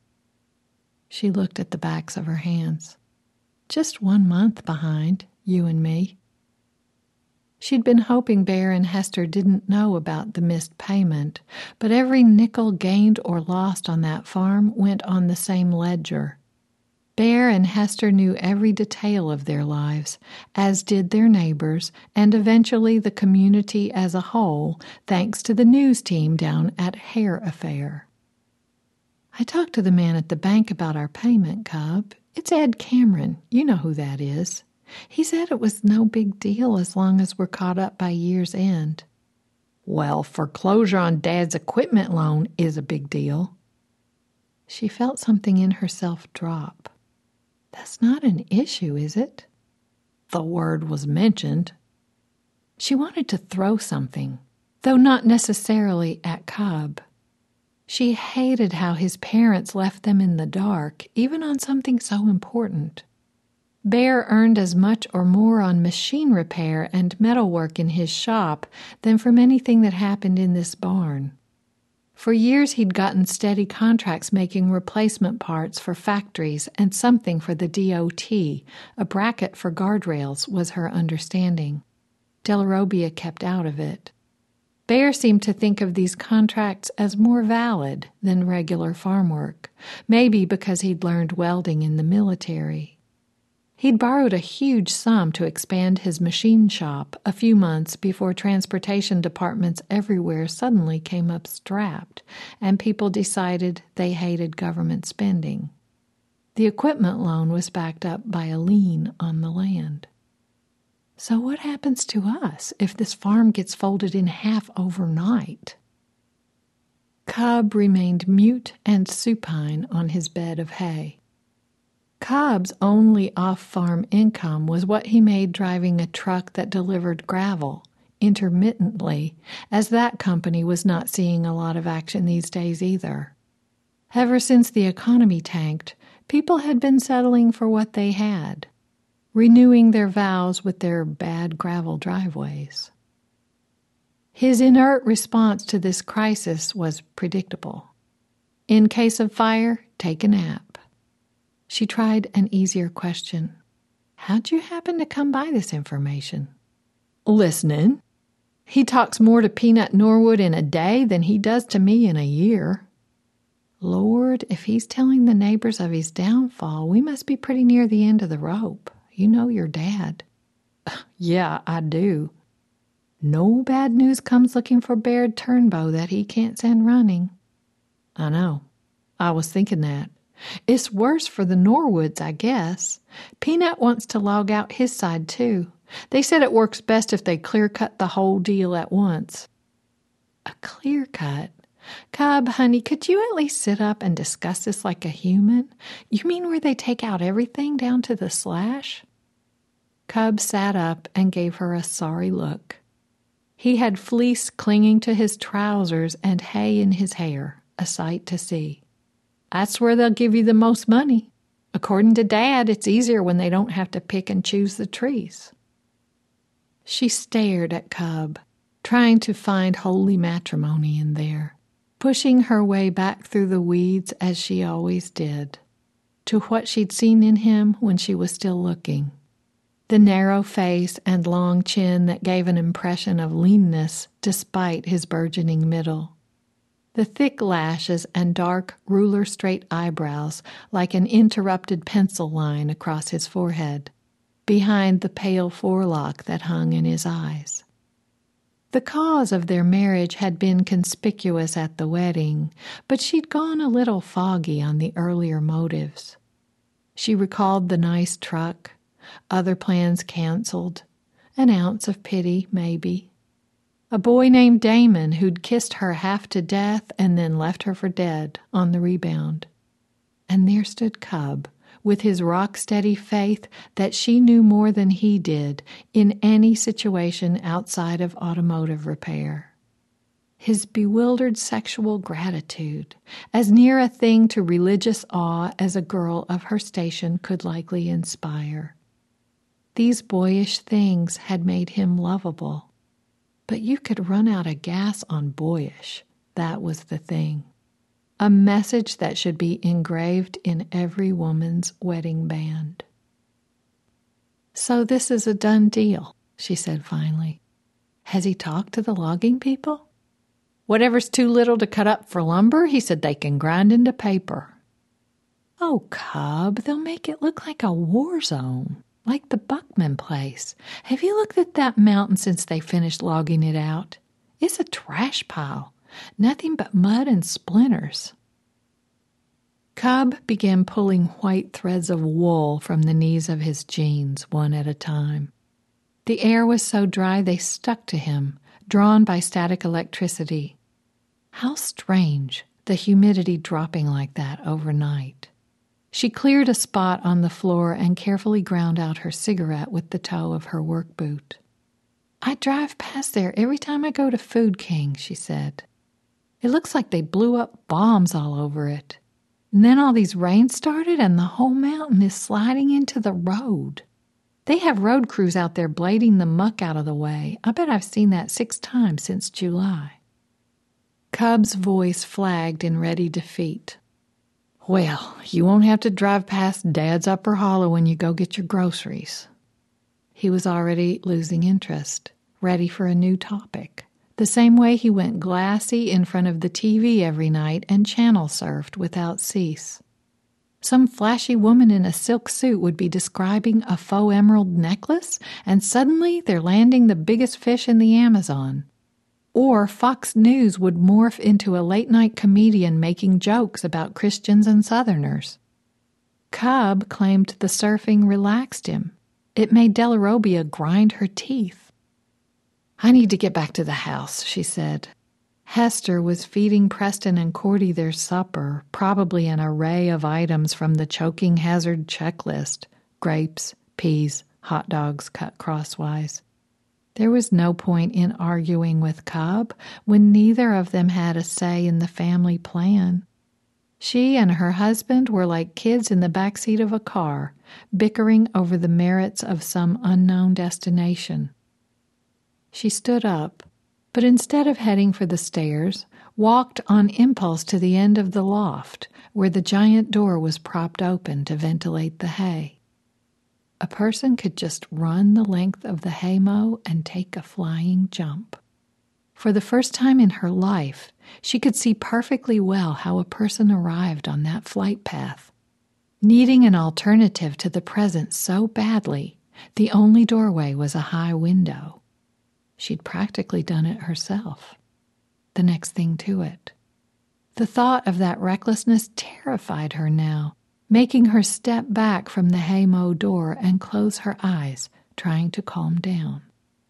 She looked at the backs of her hands. "Just 1 month behind, you and me." She'd been hoping Bear and Hester didn't know about the missed payment, but every nickel gained or lost on that farm went on the same ledger. Bear and Hester knew every detail of their lives, as did their neighbors, and eventually the community as a whole, thanks to the news team down at Hair Affair. "I talked to the man at the bank about our payment, Cub. It's Ed Cameron. You know who that is. He said it was no big deal as long as we're caught up by year's end." "Well, foreclosure on Dad's equipment loan is a big deal." She felt something in herself drop. "That's not an issue, is it?" "The word was mentioned." She wanted to throw something, though not necessarily at Cub. She hated how his parents left them in the dark, even on something so important. Bear earned as much or more on machine repair and metalwork in his shop than from anything that happened in this barn. For years he'd gotten steady contracts making replacement parts for factories and something for the DOT. A bracket for guardrails was her understanding. Delarobia kept out of it. Bear seemed to think of these contracts as more valid than regular farm work, maybe because he'd learned welding in the military. He'd borrowed a huge sum to expand his machine shop a few months before transportation departments everywhere suddenly came up strapped, and people decided they hated government spending. The equipment loan was backed up by a lien on the land. So what happens to us if this farm gets folded in half overnight? Cub remained mute and supine on his bed of hay. Cub's only off-farm income was what he made driving a truck that delivered gravel, intermittently, as that company was not seeing a lot of action these days either. Ever since the economy tanked, people had been settling for what they had, renewing their vows with their bad gravel driveways. His inert response to this crisis was predictable. In case of fire, take a nap. She tried an easier question. How'd you happen to come by this information? Listening. He talks more to Peanut Norwood in a day than he does to me in a year. Lord, if he's telling the neighbors of his downfall, we must be pretty near the end of the rope. You know your dad. Yeah, I do. No bad news comes looking for Baird Turnbow that he can't send running. I know. I was thinking that. It's worse for the Norwoods, I guess. Peanut wants to log out his side, too. They said it works best if they clear-cut the whole deal at once. A clear cut? Cub, honey, could you at least sit up and discuss this like a human? You mean where they take out everything down to the slash? Cub sat up and gave her a sorry look. He had fleece clinging to his trousers and hay in his hair, a sight to see. That's where they'll give you the most money. According to Dad, it's easier when they don't have to pick and choose the trees. She stared at Cub, trying to find holy matrimony in there, pushing her way back through the weeds as she always did, to what she'd seen in him when she was still looking. The narrow face and long chin that gave an impression of leanness despite his burgeoning middle. The thick lashes and dark, ruler-straight eyebrows like an interrupted pencil line across his forehead, behind the pale forelock that hung in his eyes. The cause of their marriage had been conspicuous at the wedding, but she'd gone a little foggy on the earlier motives. She recalled the nice truck, other plans canceled, an ounce of pity, maybe. A boy named Damon who'd kissed her half to death and then left her for dead on the rebound. And there stood Cub, with his rock-steady faith that she knew more than he did in any situation outside of automotive repair. His bewildered sexual gratitude, as near a thing to religious awe as a girl of her station could likely inspire. These boyish things had made him lovable. But you could run out of gas on boyish. That was the thing. A message that should be engraved in every woman's wedding band. So this is a done deal, she said finally. Has he talked to the logging people? Whatever's too little to cut up for lumber, he said they can grind into paper. Oh, Cub, they'll make it look like a war zone. Like the Buckman place. Have you looked at that mountain since they finished logging it out? It's a trash pile. Nothing but mud and splinters. Cub began pulling white threads of wool from the knees of his jeans, one at a time. The air was so dry they stuck to him, drawn by static electricity. How strange, the humidity dropping like that overnight. She cleared a spot on the floor and carefully ground out her cigarette with the toe of her work boot. I drive past there every time I go to Food King, she said. It looks like they blew up bombs all over it. And then all these rains started and the whole mountain is sliding into the road. They have road crews out there blading the muck out of the way. I bet I've seen that 6 times since July. Cub's voice flagged in ready defeat. Well, you won't have to drive past Dad's Upper Hollow when you go get your groceries. He was already losing interest, ready for a new topic, the same way he went glassy in front of the TV every night and channel surfed without cease. Some flashy woman in a silk suit would be describing a faux emerald necklace, and suddenly they're landing the biggest fish in the Amazon. Or Fox News would morph into a late-night comedian making jokes about Christians and Southerners. Cub claimed the surfing relaxed him. It made Delarobia grind her teeth. I need to get back to the house, she said. Hester was feeding Preston and Cordy their supper, probably an array of items from the choking hazard checklist. Grapes, peas, hot dogs cut crosswise. There was no point in arguing with Cub when neither of them had a say in the family plan. She and her husband were like kids in the backseat of a car, bickering over the merits of some unknown destination. She stood up, but instead of heading for the stairs, walked on impulse to the end of the loft, where the giant door was propped open to ventilate the hay. A person could just run the length of the haymow and take a flying jump. For the first time in her life, she could see perfectly well how a person arrived on that flight path. Needing an alternative to the present so badly, the only doorway was a high window. She'd practically done it herself. The next thing to it. The thought of that recklessness terrified her now, making her step back from the haymow door and close her eyes, trying to calm down.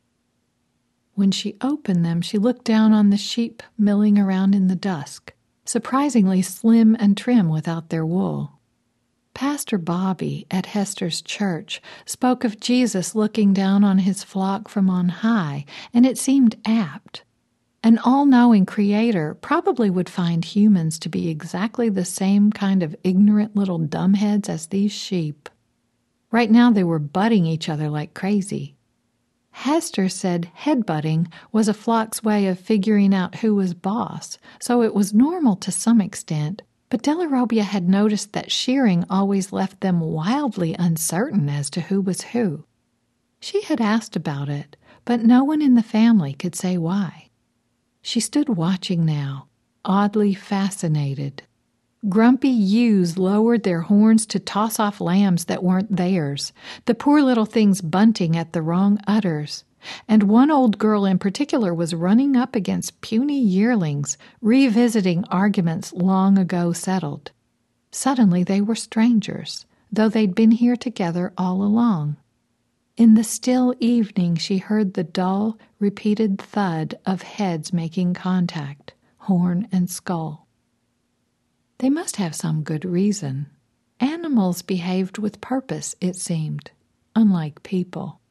When she opened them, she looked down on the sheep milling around in the dusk, surprisingly slim and trim without their wool. Pastor Bobby at Hester's church spoke of Jesus looking down on his flock from on high, and it seemed apt. An all-knowing creator probably would find humans to be exactly the same kind of ignorant little dumbheads as these sheep. Right now they were butting each other like crazy. Hester said headbutting was a flock's way of figuring out who was boss, so it was normal to some extent, but Della Robbia had noticed that shearing always left them wildly uncertain as to who was who. She had asked about it, but no one in the family could say why. She stood watching now, oddly fascinated. Grumpy ewes lowered their horns to toss off lambs that weren't theirs, the poor little things bunting at the wrong udders. And one old girl in particular was running up against puny yearlings, revisiting arguments long ago settled. Suddenly they were strangers, though they'd been here together all along. In the still evening she heard the dull, repeated thud of heads making contact, horn and skull. They must have some good reason. Animals behaved with purpose, it seemed, unlike people.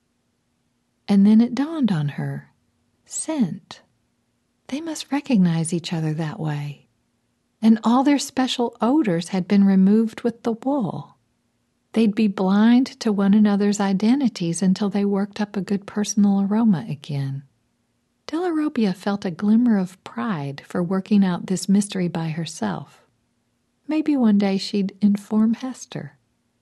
And then it dawned on her. Scent. They must recognize each other that way. And all their special odors had been removed with the wool. They'd be blind to one another's identities until they worked up a good personal aroma again. Della Robbia felt a glimmer of pride for working out this mystery by herself. Maybe one day she'd inform Hester.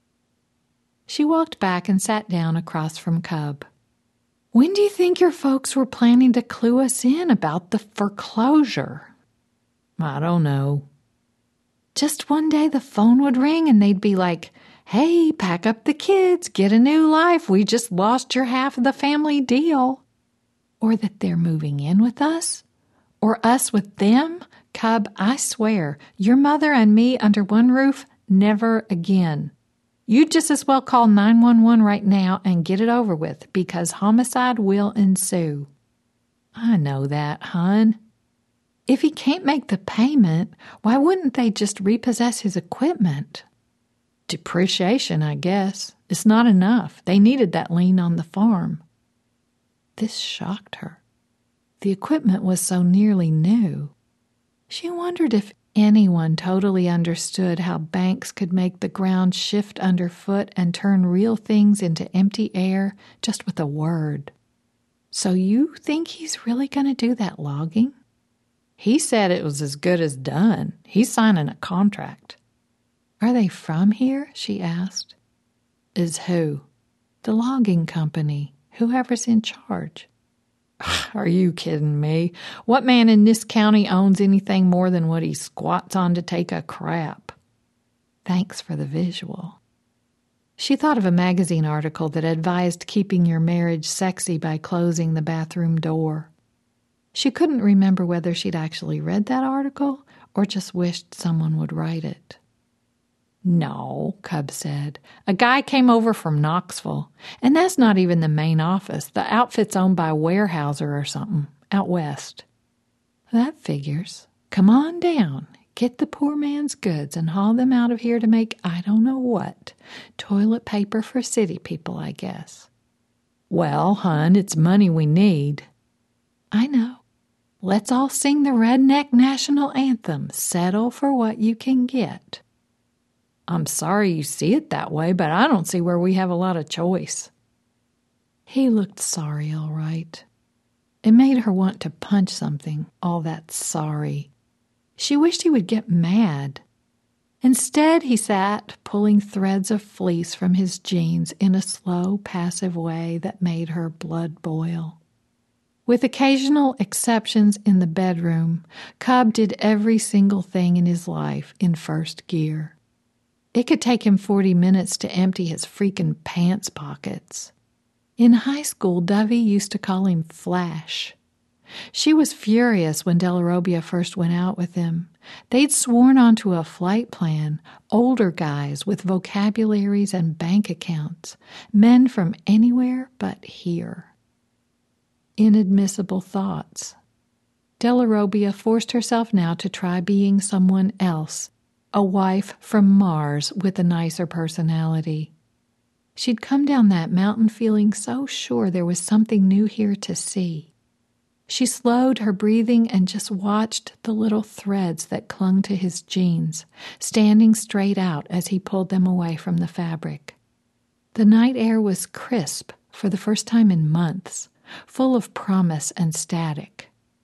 She walked back and sat down across from Cub. When do you think your folks were planning to clue us in about the foreclosure? I don't know. Just one day the phone would ring and they'd be like, hey, pack up the kids, get a new life, we just lost your half of the family deal. Or that they're moving in with us, or us with them. Cub, I swear, your mother and me under one roof, never again. You'd just as well call 911 right now and get it over with, because homicide will ensue. I know that, hon. If he can't make the payment, why wouldn't they just repossess his equipment? Depreciation, I guess. It's not enough. They needed that lien on the farm. This shocked her. The equipment was so nearly new. She wondered if anyone totally understood how banks could make the ground shift underfoot and turn real things into empty air just with a word. So you think he's really going to do that logging? He said it was as good as done. He's signing a contract. Are they from here? She asked. Is who? The logging company, whoever's in charge. Are you kidding me? What man in this county owns anything more than what he squats on to take a crap? Thanks for the visual. She thought of a magazine article that advised keeping your marriage sexy by closing the bathroom door. She couldn't remember whether she'd actually read that article or just wished someone would write it. No, Cub said. A guy came over from Knoxville, and that's not even the main office. The outfit's owned by Weyerhaeuser or something, out west. That figures. Come on down. Get the poor man's goods and haul them out of here to make I don't know what. Toilet paper for city people, I guess. Well, hon, it's money we need. I know. Let's all sing the Redneck National Anthem. Settle for what you can get. I'm sorry you see it that way, but I don't see where we have a lot of choice. He looked sorry, all right. It made her want to punch something, all that sorry. She wished he would get mad. Instead, he sat, pulling threads of fleece from his jeans in a slow, passive way that made her blood boil. With occasional exceptions in the bedroom, Cub did every single thing in his life in first gear. It could take him 40 minutes to empty his freaking pants pockets. In high school, Dovey used to call him Flash. She was furious when Della Robbia first went out with him. They'd sworn onto a flight plan, older guys with vocabularies and bank accounts, men from anywhere but here. Inadmissible thoughts. Della Robbia forced herself now to try being someone else, a wife from Mars with a nicer personality. She'd come down that mountain feeling so sure there was something new here to see. She slowed her breathing and just watched the little threads that clung to his jeans, standing straight out as he pulled them away from the fabric. The night air was crisp for the first time in months, full of promise and static.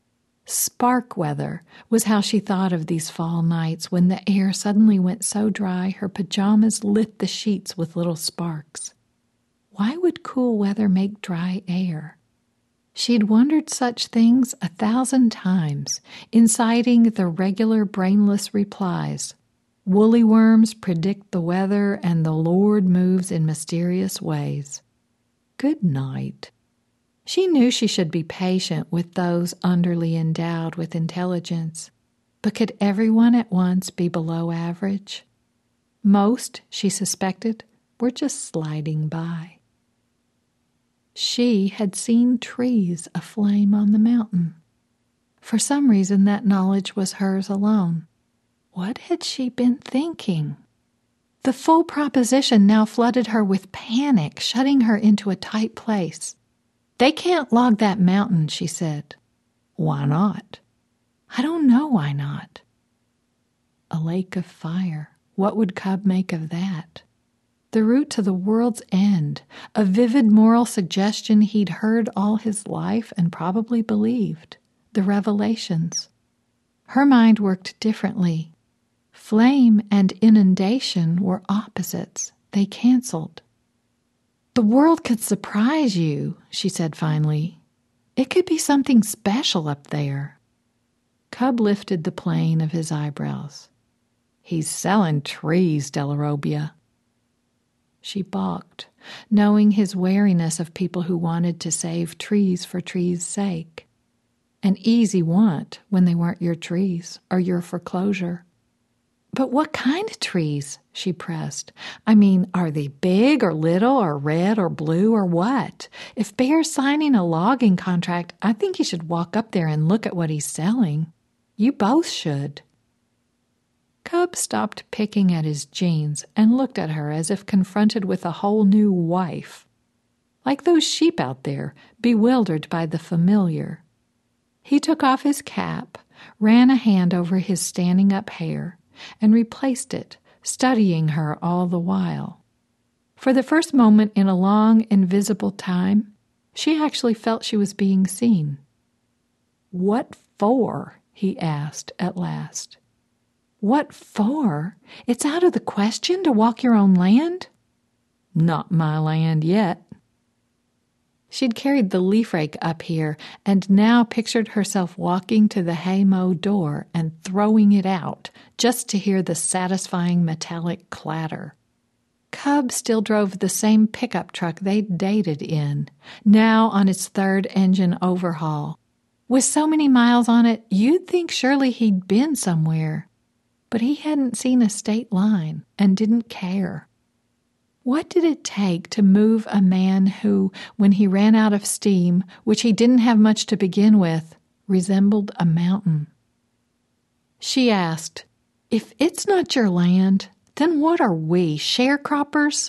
Spark weather was how she thought of these fall nights when the air suddenly went so dry her pajamas lit the sheets with little sparks. Why would cool weather make dry air? She'd wondered such things 1,000 times, inciting the regular brainless replies. Woolly worms predict the weather and the Lord moves in mysterious ways. Good night. She knew she should be patient with those underly endowed with intelligence, but could everyone at once be below average? Most, she suspected, were just sliding by. She had seen trees aflame on the mountain. For some reason, that knowledge was hers alone. What had she been thinking? The full proposition now flooded her with panic, shutting her into a tight place. They can't log that mountain, she said. Why not? I don't know why not. A lake of fire. What would Cub make of that? The route to the world's end, a vivid moral suggestion he'd heard all his life and probably believed, the revelations. Her mind worked differently. Flame and inundation were opposites. They canceled. The world could surprise you, she said finally. It could be something special up there. Cub lifted the plane of his eyebrows. He's selling trees, Della Robbia. She balked, knowing his wariness of people who wanted to save trees for trees' sake. An easy want when they weren't your trees or your foreclosure. But what kind of trees? She pressed. I mean, are they big or little or red or blue or what? If Bear's signing a logging contract, I think he should walk up there and look at what he's selling. You both should. Cub stopped picking at his jeans and looked at her as if confronted with a whole new wife. Like those sheep out there, bewildered by the familiar. He took off his cap, ran a hand over his standing-up hair, and replaced it, studying her all the while. For the first moment in a long, invisible time, she actually felt she was being seen. What for? He asked at last. What for? It's out of the question to walk your own land? Not my land yet. She'd carried the leaf rake up here and now pictured herself walking to the hay-mow door and throwing it out just to hear the satisfying metallic clatter. Cub still drove the same pickup truck they'd dated in, now on its third engine overhaul. With so many miles on it, you'd think surely he'd been somewhere. But he hadn't seen a state line and didn't care. What did it take to move a man who, when he ran out of steam, which he didn't have much to begin with, resembled a mountain? She asked, if it's not your land, then what are we, sharecroppers?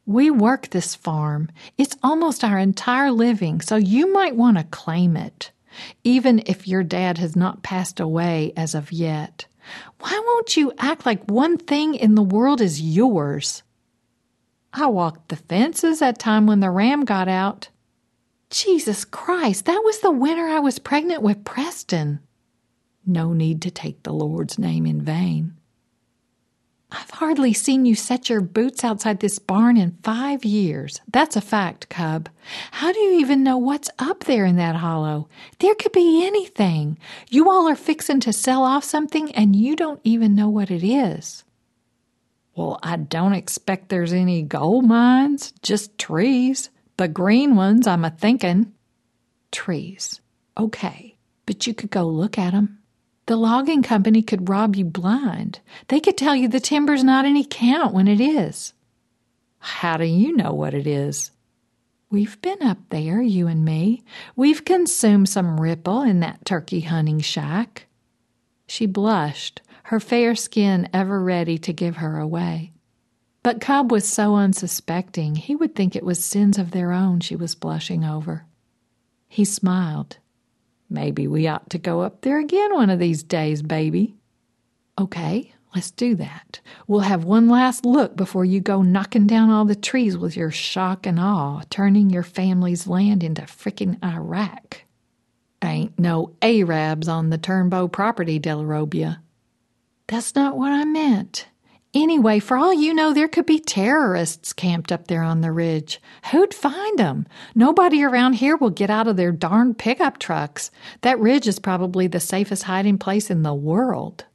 We work this farm. It's almost our entire living, so you might want to claim it, even if your dad has not passed away as of yet. Why won't you act like one thing in the world is yours? I walked the fences that time when the ram got out. Jesus Christ, that was the winter I was pregnant with Preston. No need to take the Lord's name in vain. I've hardly seen you set your boots outside this barn in 5 years. That's a fact, Cub. How do you even know what's up there in that hollow? There could be anything. You all are fixing to sell off something and you don't even know what it is. Well, I don't expect there's any gold mines, just trees. The green ones, I'm a-thinking. Trees. Okay, but you could go look at 'em. The logging company could rob you blind. They could tell you the timber's not any count when it is. How do you know what it is? We've been up there, you and me. We've consumed some ripple in that turkey hunting shack. She blushed, her fair skin ever ready to give her away. But Cub was so unsuspecting, he would think it was sins of their own she was blushing over. He smiled. Maybe we ought to go up there again one of these days, baby. Okay, let's do that. We'll have one last look before you go knocking down all the trees with your shock and awe, turning your family's land into frickin' Iraq. Ain't no Arabs on the Turnbow property, Delarobia. That's not what I meant. Anyway, for all you know, there could be terrorists camped up there on the ridge. Who'd find them? Nobody around here will get out of their darn pickup trucks. That ridge is probably the safest hiding place in the world.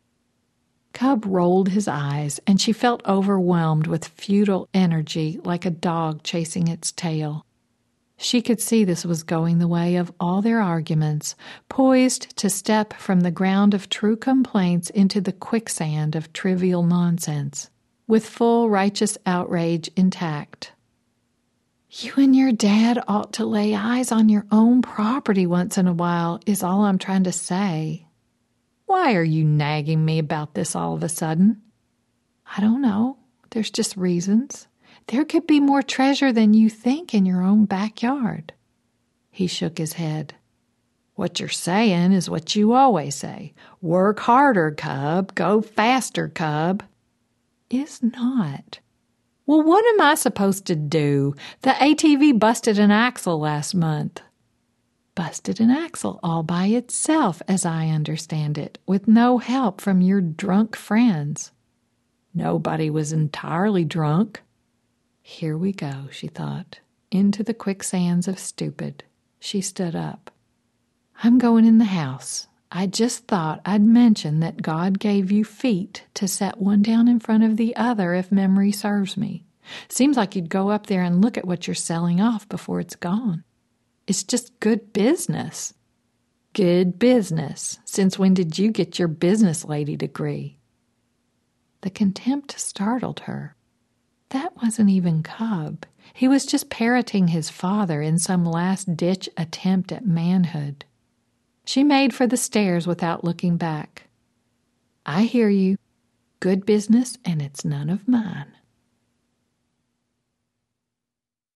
Cub rolled his eyes, and she felt overwhelmed with futile energy like a dog chasing its tail. She could see this was going the way of all their arguments, poised to step from the ground of true complaints into the quicksand of trivial nonsense, with full righteous outrage intact. You and your dad ought to lay eyes on your own property once in a while, is all I'm trying to say. Why are you nagging me about this all of a sudden? I don't know. There's just reasons. There could be more treasure than you think in your own backyard. He shook his head. What you're saying is what you always say. Work harder, Cub. Go faster, Cub. Is not. Well, what am I supposed to do? The ATV busted an axle last month. Busted an axle all by itself, as I understand it, with no help from your drunk friends. Nobody was entirely drunk. Here we go, she thought, into the quicksands of stupid. She stood up. I'm going in the house. I just thought I'd mention that God gave you feet to set one down in front of the other if memory serves me. Seems like you'd go up there and look at what you're selling off before it's gone. It's just good business. Good business. Since when did you get your business lady degree? The contempt startled her. That wasn't even Cub. He was just parroting his father in some last-ditch attempt at manhood. She made for the stairs without looking back. I hear you. Good business, and it's none of mine.